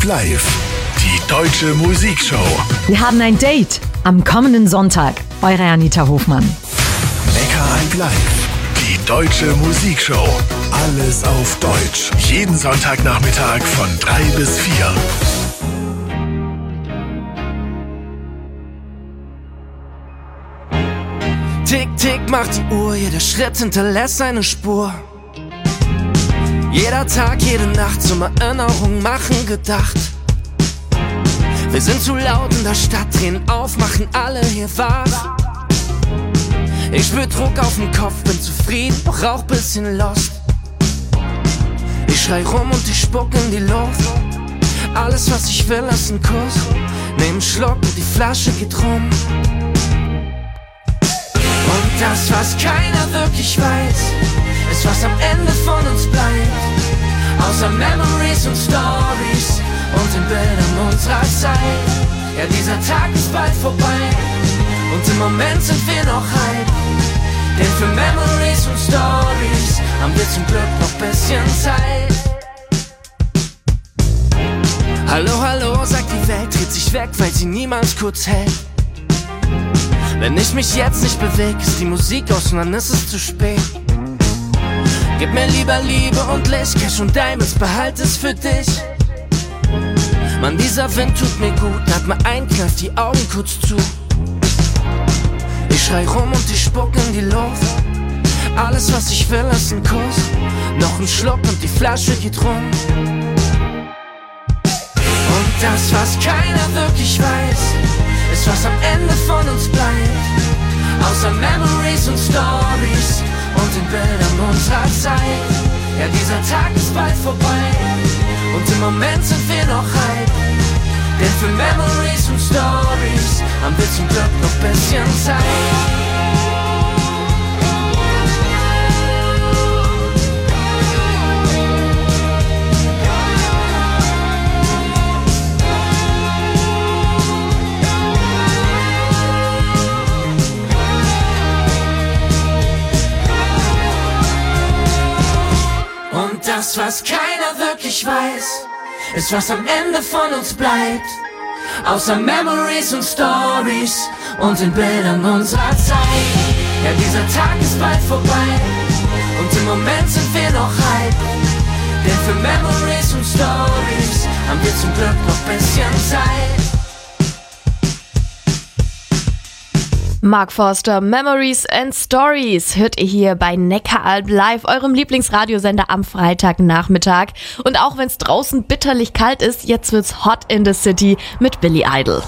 Neckaralb live. Die deutsche Musikshow. Wir haben ein Date am kommenden Sonntag. Eure Anita Hofmann. Neckaralb live. Die deutsche Musikshow. Alles auf Deutsch. Jeden Sonntagnachmittag von 3 bis 4. Tick, tick macht die Uhr, jeder Schritt hinterlässt eine Spur. Jeder Tag, jede Nacht zum Erinnerung machen gedacht. Wir sind zu laut in der Stadt, drehen auf, machen alle hier wach. Ich spür Druck auf den Kopf, bin zufrieden, doch auch bisschen lost. Ich schrei rum und ich spuck in die Luft. Alles was ich will ist ein Kuss. Nehm einen Schluck und die Flasche geht rum. Und das, was keiner wirklich weiß, ist, was am Ende von uns bleibt. Außer Memories und Stories und den Bildern unserer Zeit. Ja, dieser Tag ist bald vorbei und im Moment sind wir noch hype. Denn für Memories und Stories haben wir zum Glück noch bisschen Zeit. Hallo, hallo, sagt die Welt, dreht sich weg, weil sie niemals kurz hält. Wenn ich mich jetzt nicht bewege, ist die Musik aus und dann ist es zu spät. Gib mir lieber Liebe und Licht, Cash und Diamonds, behalt es für dich. Mann, dieser Wind tut mir gut, atme ein, kneif die Augen kurz zu. Ich schrei rum und ich spuck in die Luft. Alles was ich will ist ein Kuss. Noch ein Schluck und die Flasche geht rum. Und das, was keiner wirklich weiß, ist, was am Ende von uns bleibt. Außer Memories und Stories und den Bildern unserer Zeit. Ja, dieser Tag ist bald vorbei und im Moment sind wir noch hype. Denn für Memories und Stories haben wir zum Glück noch bisschen Zeit. Und das, was keiner wirklich weiß, ist, was am Ende von uns bleibt. Außer Memories und Stories und den Bildern unserer Zeit. Ja, dieser Tag ist bald vorbei und im Moment sind wir noch hype. Denn für Memories und Stories haben wir zum Glück noch bisschen Zeit. Mark Forster, Memories and Stories hört ihr hier bei Neckaralb live, eurem Lieblingsradiosender am Freitagnachmittag. Und auch wenn es draußen bitterlich kalt ist, jetzt wird's hot in the city mit Billy Idol.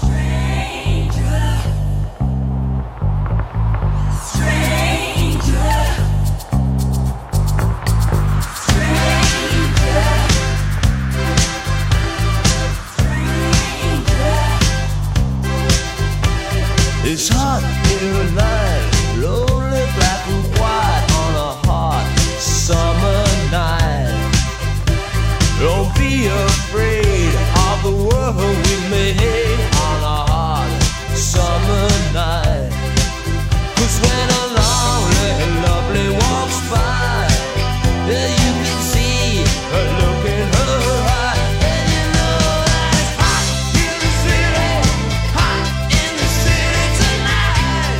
It's hot in the night, lonely black and white on a hot summer night. Don't be afraid of the world we made on a hot summer night. 'Cause when a lonely and lovely walks by, yeah, you can see her look in her eye. And you know that it's hot in the city, hot in the city tonight.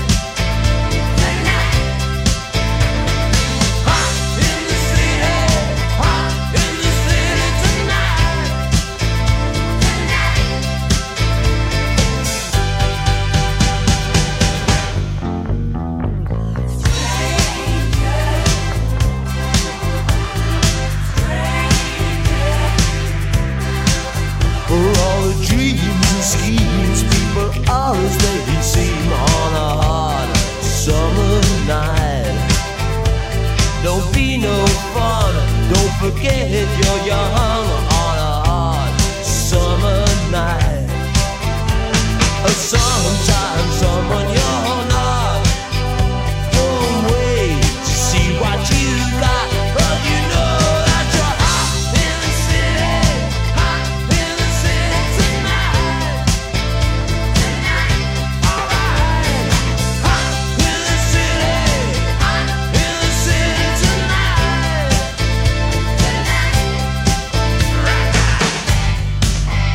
Hot in the city, hot in the city tonight. For all the dreams and schemes people always they seem on a hot summer night. Don't be no fun, don't forget you're young on a hot summer night. Sometimes someone you're not won't wait to see what you got, but you know that you're hot in the city, hot in the city tonight. Alright, hot in the city, hot in the city tonight.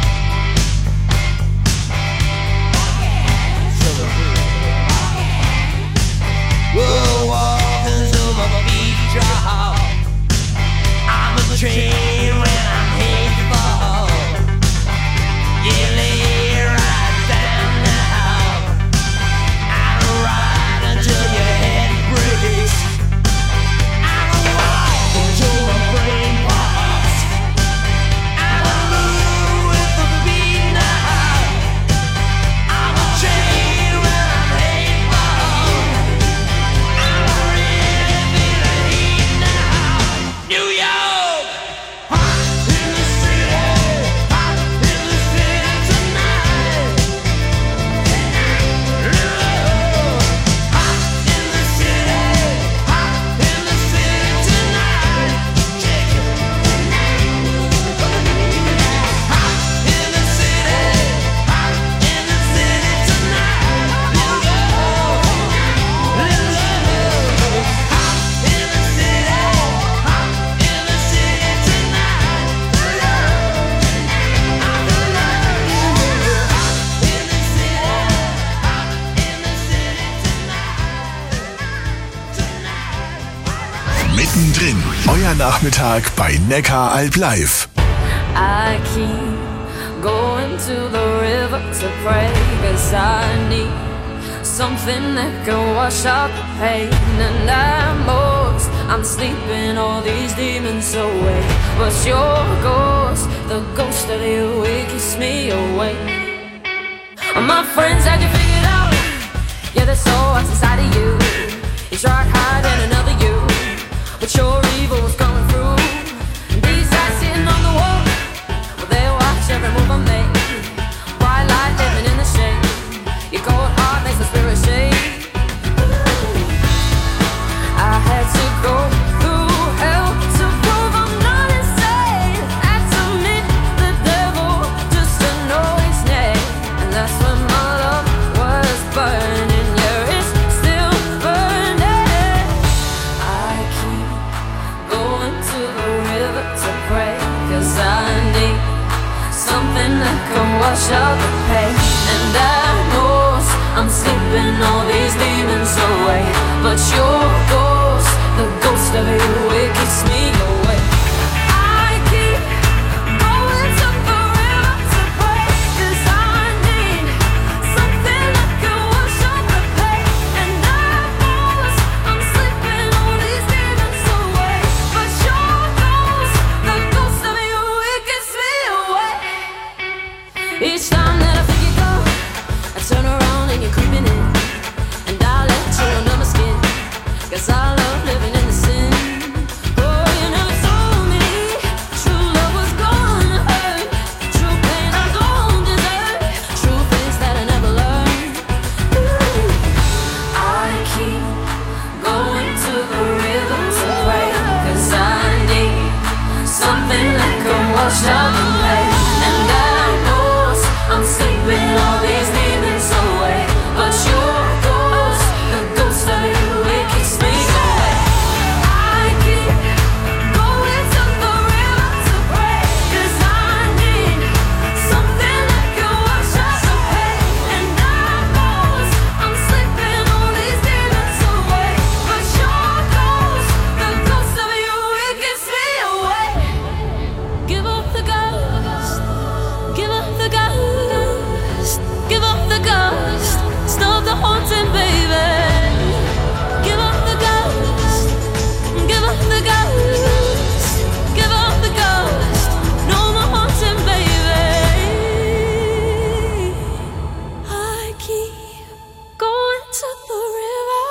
Mittendrin, euer Nachmittag bei Neckaralb Live. I keep going to the river to pray, 'cause I need something that can wash out the pain. And I'm sleeping all these demons away, but your ghost, the ghost of you, it keeps me awake. My friends had you figured out, yeah, there's so what's inside of you. You tried hiding another you, but your evil was coming through. And these eyes sitting on the wall, well, they watch every move I make. Bright light living in the shade, your cold heart makes the spirit shake. I had to go through hell to prove I'm not insane. Had to meet the devil just to know his name. And that's when my love was burning, yeah, it's still burning. I keep going to the river to pray, 'cause I need something that can wash out the pain. And I know I'm sleeping all these demons away, but your ghost, the ghost of you, it keeps me away. I keep going to the river to pray, 'cause I need something that can wash out the pain. And I know I'm sleeping all these demons away, but your ghost, the ghost of you, it keeps me away. Each time that I feel you go, I turn around and you're creeping in, and I let you under my skin, 'cause I love living in the sin. Oh, you never told me true love was gonna hurt, true pain I don't deserve, true things that I never learned. Ooh. I keep going to the river to pray, 'cause I need something that can wash out the pain. And I know I'm sleeping all these demons away, but your ghost, the ghost of you, it keeps me away. I keep going to the river to pray, 'cause I need something that can wash out the pain. And I know I'm sleeping all these demons away, but your ghost, the ghost of you, it keeps me away. Give up the ghost, give up the ghost, give up the ghost, stop the haunting, baby. Give up the ghost, give up the ghost, give up the ghost, no more haunting, baby. I keep going to the river.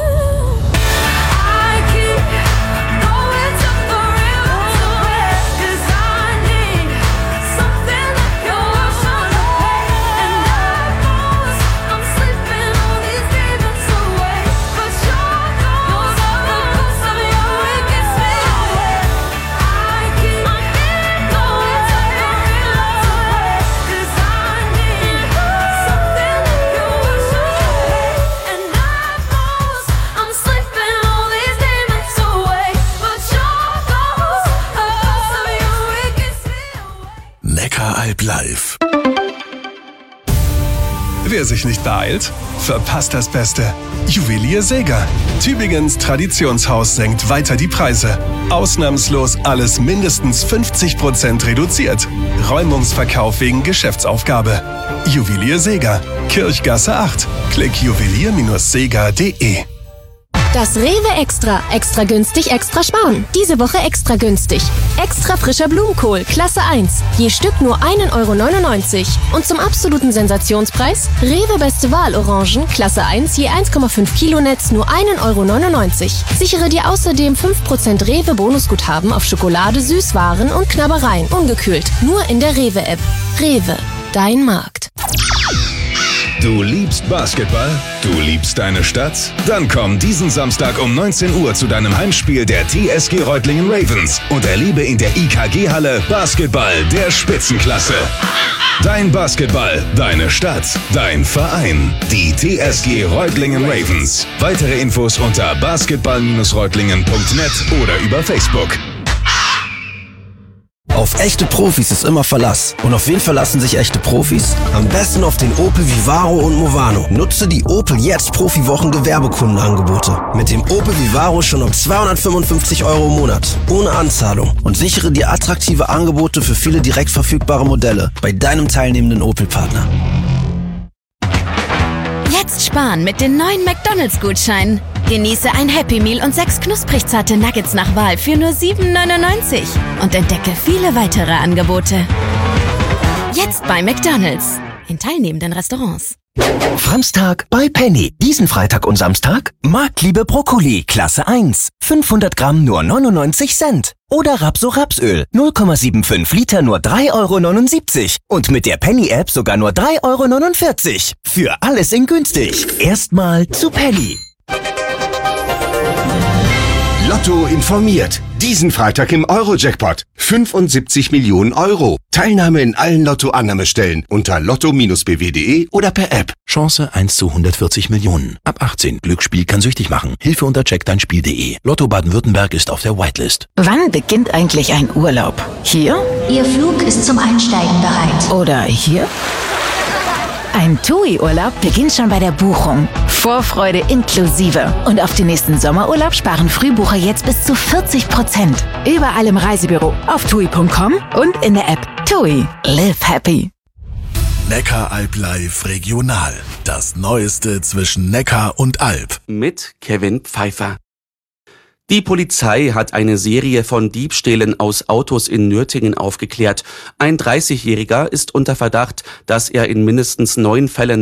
I keep going to the river to pray, 'cause I need something that can wash out the pain. And I know I'm sleeping all these demons away, but your ghost, the ghost of you, it gets me away. I keep going to the river to pray, 'cause I need something that can wash out the pain. And I know I'm sleeping all these demons away, but your ghost, the ghost of you, it gets me away. Neckaralb Live. Wer sich nicht beeilt, verpasst das Beste. Juwelier Seeger. Tübingens Traditionshaus senkt weiter die Preise. Ausnahmslos alles mindestens 50% reduziert. Räumungsverkauf wegen Geschäftsaufgabe. Juwelier Seeger. Kirchgasse 8. Klick juwelier-seeger.de. Das Rewe Extra. Extra günstig, extra sparen. Diese Woche extra günstig. Extra frischer Blumenkohl, Klasse 1. Je Stück nur 1,99 €. Und zum absoluten Sensationspreis Rewe Beste Wahl Orangen, Klasse 1, je 1,5 Kilo Netz, nur 1,99 €. Sichere dir außerdem 5% Rewe Bonusguthaben auf Schokolade, Süßwaren und Knabbereien. Ungekühlt. Nur in der Rewe App. Rewe. Dein Markt. Du liebst Basketball? Du liebst deine Stadt? Dann komm diesen Samstag um 19 Uhr zu deinem Heimspiel der TSG Reutlingen Ravens und erlebe in der IKG-Halle Basketball der Spitzenklasse. Dein Basketball, deine Stadt, dein Verein. Die TSG Reutlingen Ravens. Weitere Infos unter basketball-reutlingen.net oder über Facebook. Auf echte Profis ist immer Verlass. Und auf wen verlassen sich echte Profis? Am besten auf den Opel Vivaro und Movano. Nutze die Opel Jetzt Profiwochen Gewerbekundenangebote. Mit dem Opel Vivaro schon um 255 € im Monat. Ohne Anzahlung. Und sichere dir attraktive Angebote für viele direkt verfügbare Modelle bei deinem teilnehmenden Opel-Partner. Jetzt sparen mit den neuen McDonald's-Gutscheinen. Genieße ein Happy Meal und 6 knusprig zarte Nuggets nach Wahl für nur 7,99 € und entdecke viele weitere Angebote. Jetzt bei McDonald's. In teilnehmenden Restaurants. Franztag bei Penny. Diesen Freitag und Samstag Marktliebe Brokkoli, Klasse 1. 500 Gramm nur 99 Cent. Oder Rapso-Rapsöl, 0,75 Liter nur 3,79 € und mit der Penny-App sogar nur 3,49 €. Für alles in günstig. Erstmal zu Penny. Lotto informiert. Diesen Freitag im Euro-Jackpot. 75 Millionen €. Teilnahme in allen Lotto-Annahmestellen unter lotto-bw.de oder per App. Chance 1 zu 140 Millionen. Ab 18. Glücksspiel kann süchtig machen. Hilfe unter checkdeinspiel.de. Lotto Baden-Württemberg ist auf der Whitelist. Wann beginnt eigentlich ein Urlaub? Hier? Ihr Flug ist zum Einsteigen bereit. Oder hier? Ein TUI-Urlaub beginnt schon bei der Buchung. Vorfreude inklusive. Und auf den nächsten Sommerurlaub sparen Frühbucher jetzt bis zu 40%. Überall im Reisebüro, auf TUI.com und in der App. TUI. Live happy. Neckaralb Live Regional. Das Neueste zwischen Neckar und Alb. Mit Kevin Pfeiffer. Die Polizei hat eine Serie von Diebstählen aus Autos in Nürtingen aufgeklärt. Ein 30-Jähriger ist unter Verdacht, dass er in mindestens 9 Fällen